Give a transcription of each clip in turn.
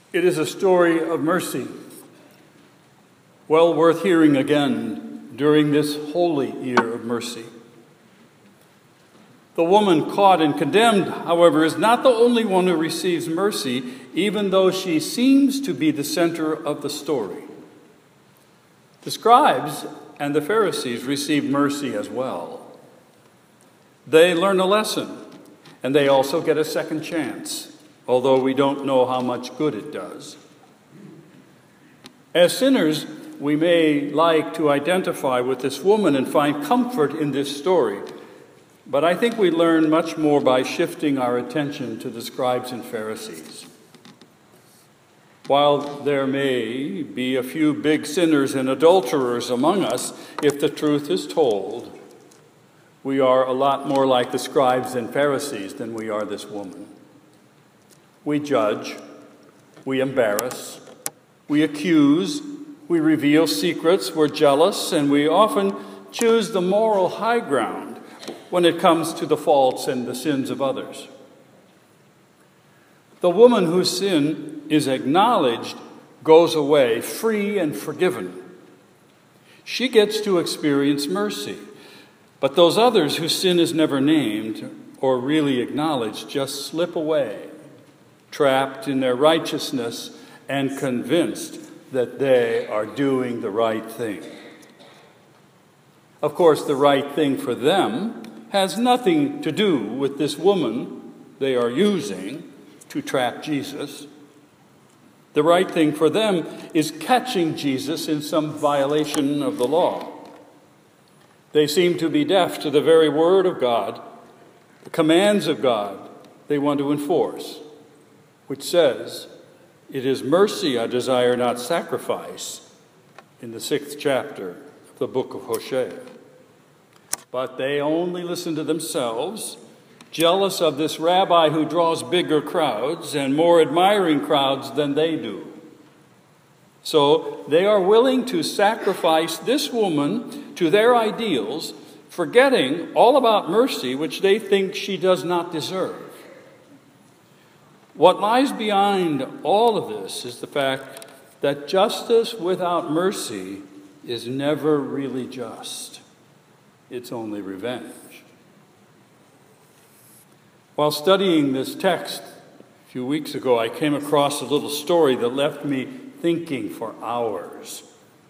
It is a story of mercy, well worth hearing again during this holy year of mercy. The woman caught and condemned, however, is not the only one who receives mercy, even though she seems to be the center of the story. The scribes and the Pharisees receive mercy as well. They learn a lesson, and they also get a second chance, although we don't know how much good it does. As sinners, we may like to identify with this woman and find comfort in this story, but I think we learn much more by shifting our attention to the scribes and Pharisees. While there may be a few big sinners and adulterers among us, if the truth is told, we are a lot more like the scribes and Pharisees than we are this woman. We judge, we embarrass, we accuse, we reveal secrets, we're jealous, and we often choose the moral high ground when it comes to the faults and the sins of others. The woman whose sin is acknowledged goes away free and forgiven. She gets to experience mercy, but those others whose sin is never named or really acknowledged just slip away, trapped in their righteousness and convinced that they are doing the right thing. Of course, the right thing for them has nothing to do with this woman they are using to trap Jesus. The right thing for them is catching Jesus in some violation of the law. They seem to be deaf to the very word of God, the commands of God they want to enforce, which says, "It is mercy I desire, not sacrifice," in the 6th chapter of the book of Hosea. But they only listen to themselves, jealous of this rabbi who draws bigger crowds and more admiring crowds than they do. So they are willing to sacrifice this woman to their ideals, forgetting all about mercy, which they think she does not deserve. What lies behind all of this is the fact that justice without mercy is never really just. It's only revenge. While studying this text a few weeks ago, I came across a little story that left me thinking for hours.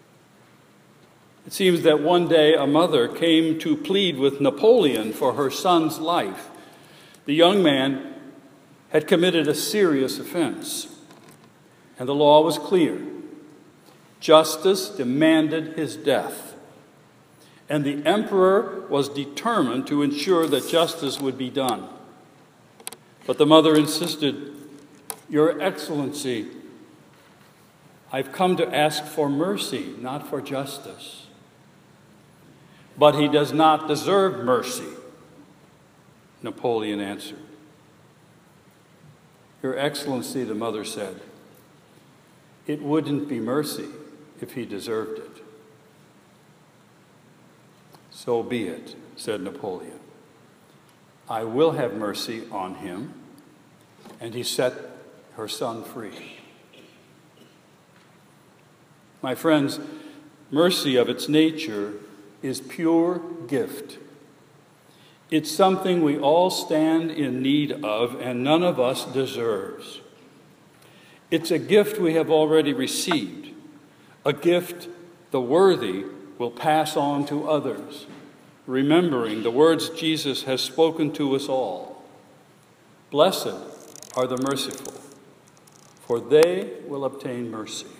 It seems that one day a mother came to plead with Napoleon for her son's life. The young man had committed a serious offense, and the law was clear. Justice demanded his death, and the emperor was determined to ensure that justice would be done. But the mother insisted, "Your Excellency, I've come to ask for mercy, not for justice." "But he does not deserve mercy," Napoleon answered. "Your Excellency," the mother said, "it wouldn't be mercy if he deserved it." "So be it," said Napoleon. "I will have mercy on him." And he set her son free. My friends, mercy of its nature is pure gift. It's something we all stand in need of and none of us deserves. It's a gift we have already received, a gift the worthy will pass on to others, remembering the words Jesus has spoken to us all. "Blessed are the merciful, for they will obtain mercy."